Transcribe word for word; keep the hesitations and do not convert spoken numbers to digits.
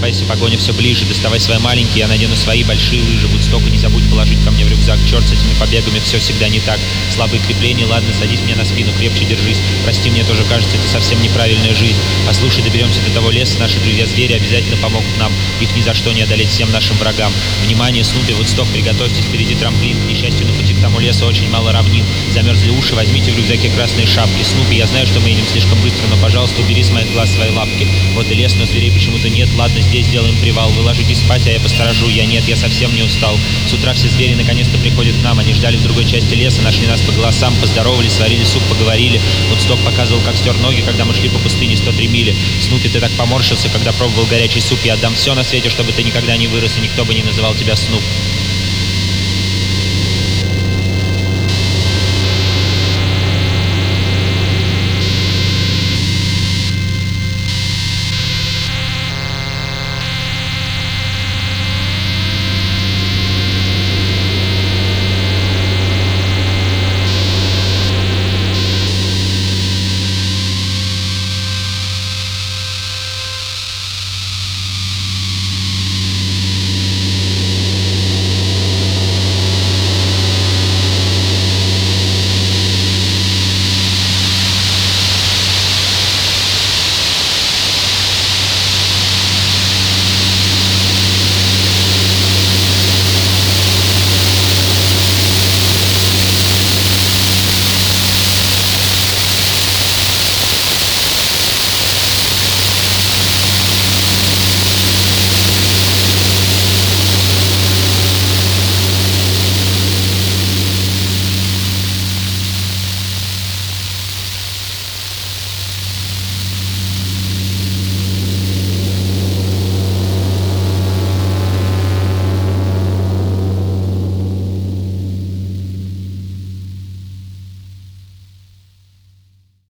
приближайся, погоня все ближе. Доставай свои маленькие, я надену свои большие лыжи. Вудсток, и не забудь положить ко мне в рюкзак. Черт с этими побегами, все всегда не так. Слабые крепления, ладно, садись мне на спину, крепче держись. Прости, мне тоже кажется, это совсем неправильная жизнь. Послушай, доберемся до того леса, наши друзья-звери обязательно помогут нам. Их ни за что не одолеть всем нашим врагам. Внимание, Снупи, Вудсток, приготовьтесь, впереди трамплин. К несчастью, на пути к тому лесу очень мало равнин. Замерзли уши, возьмите в рюкзаке красные шапки. Снупи, я знаю, что мы едем слишком быстро, но, пожалуйста, убери с моих глаз свои лапки. Вот и лес, но зверей почему-то нет. Ладно, здесь сделаем привал. Вы ложитесь спать, а я посторожу. Я нет, я совсем не устал. С утра все звери наконец-то приходят к нам. Они ждали в другой части леса, нашли нас по голосам, поздоровались, сварили суп, поговорили. Вудсток показывал, как стер ноги, когда мы шли по пустыне сто три мили. Снупи, ты так поморщился, когда пробовал горячий суп. Я отдам все на свете, чтобы ты никогда не вырос, и никто бы не называл тебя Снуп.